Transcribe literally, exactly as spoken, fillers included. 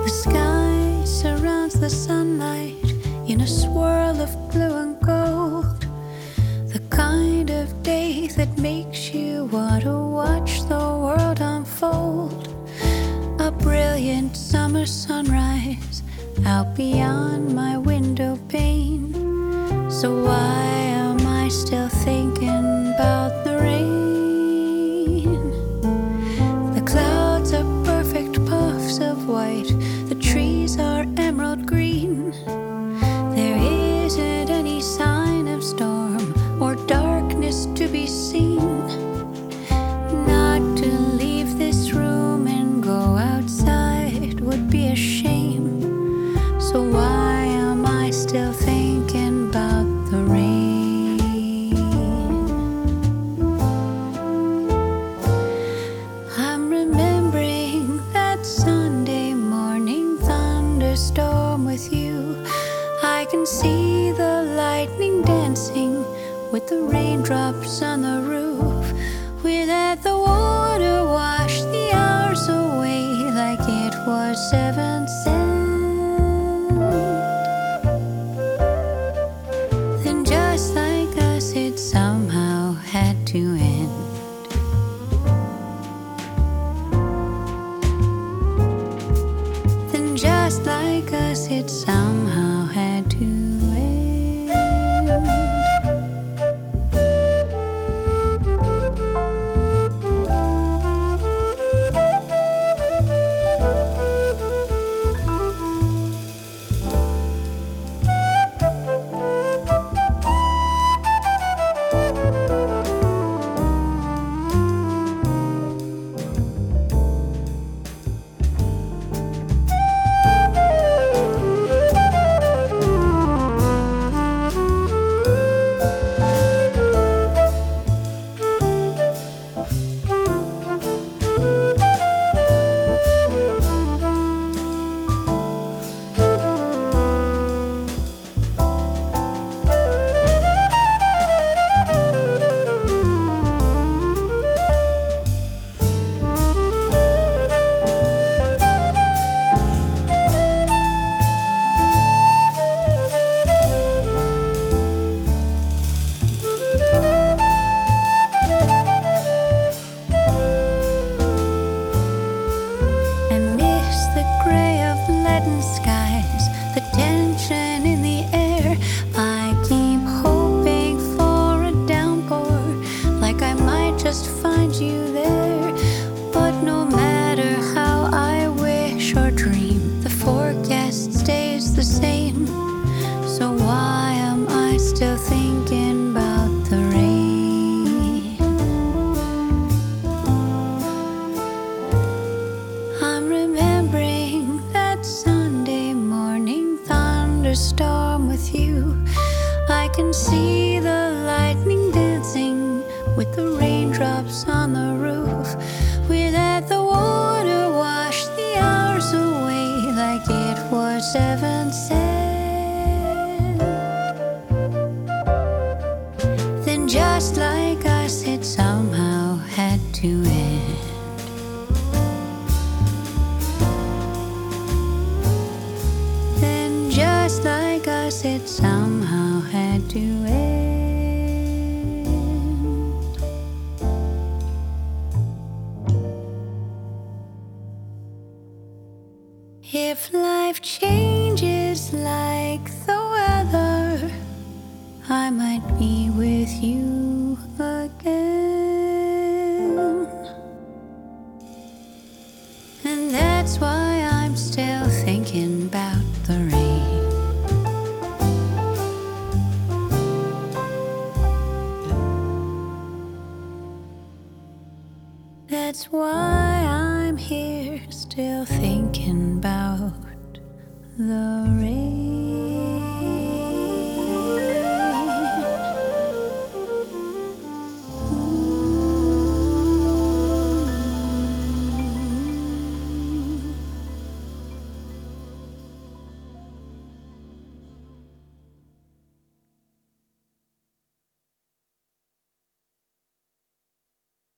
The sky surrounds the sunlight in a swirl of blue and gold. The kind of day that makes you want to watch the world unfold. A brilliant summer sunrise out beyond my window pane. So why am I still thinking about the rain? The clouds are perfect puffs of white. The trees are emerald green. There isn't any sign of storm or darkness to be seen. Not to leave this room and go outside would be a shame. So why am I still thinking about the rain? I'm remembering that Sunday morning thunderstorm with you. I can see the lightning dancing with the raindrops on the roof. We let the water wash the hours away like it was seven cents. Then just like us, it somehow had to end. Then just like us, it somehow had to end. Just find you there. But no matter how I wish or dream, the forecast stays the same. So why am I still thinking about the rain? I'm remembering that Sunday morning thunderstorm with you. I can see the lightning dancing with the raindrops on the roof. We let the water wash the hours away like it was seven cents. Then just like us, it somehow had to end. Then just like us, it somehow had to end. If life changes like the weather, I might be with you again. And that's why I'm still thinking about the rain. That's why I'm here still thinking about the rain.